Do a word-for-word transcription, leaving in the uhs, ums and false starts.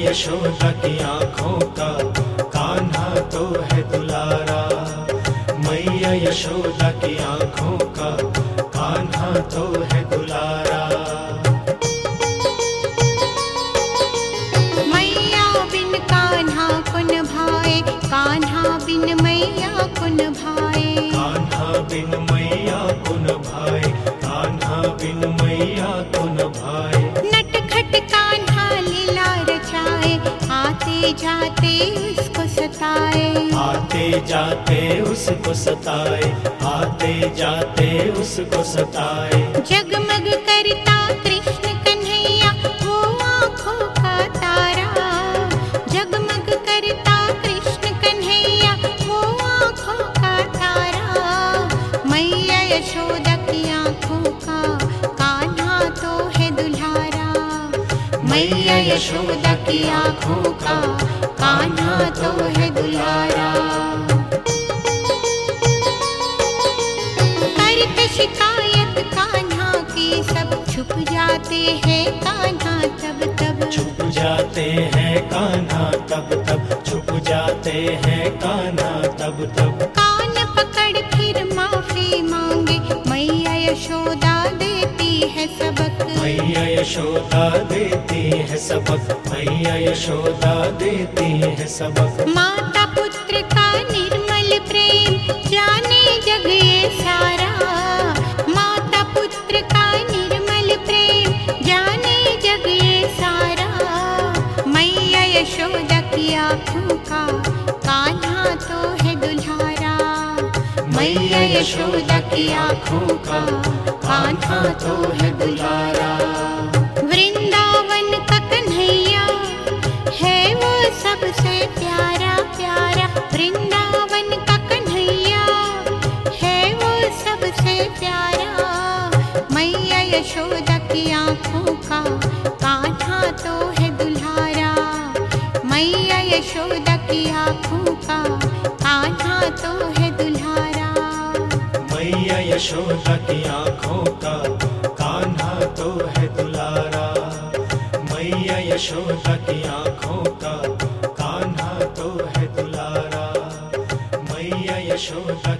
यशोदा की आँखों का कान्हा तो है दुलारा। मैया यशोदा की आँखों का कान्हा तो है दुलारा। मैया बिन कान्हा कुन भाए, कान्हा बिन मैया कुन भाए। कान्हा बिन मैया कुन भाए, कान्हा बिन मैया कुन भाए। नटखट कान्हा लीला रचाए, आते जाते उसको सताए। आते जाते उसको सताए, आते जाते उसको सताए। जगमग करता कृष्ण कन्हैया वो आँखों का तारा। जगमग करता कृष्ण कन्हैया वो आँखों का तारा। मैया यशोदा की आँखों का कान्हा तो है दुल्हारा। मैया यशोदा की आँखों का कान्हा तो है दुल्हारा। करत शिकायत कान्हा की सब छुप जाते हैं कान्हा तब तब। छुप जाते हैं कान्हा तब तब, छुप जाते हैं कान्हा तब तब। कान पकड़ फिर माफी मांगे, मैया यशोदा देती है सबक। मैया यशोदा देती है सबक, मैया यशोदा देती है सबक। माता पुत्र का निर्मल प्रेम जाने जग ये सारा। माता पुत्र का निर्मल प्रेम जाने जग ये सारा। मैया यशोदा की आँखों का कान्हा तो है दुल्हारा। मैया यशोदा की आँखों का कान्हा तो है दुल्हारा। वृंदावन का कन्हैया है वो सबसे प्यारा प्यारा। वृंदावन का कन्हैया है वो सबसे प्यारा। मैया यशोदा की आँखों का कान्हा तो है दुल्हारा। मैया यशोदा की आँखों का कान्हा तो है दुल्हारा। मैया यशोदा की आँखों का कान्हा तो है दुलारा। मैया यशोदा की आँखों का कान्हा तो है दुलारा। मैया यशोदा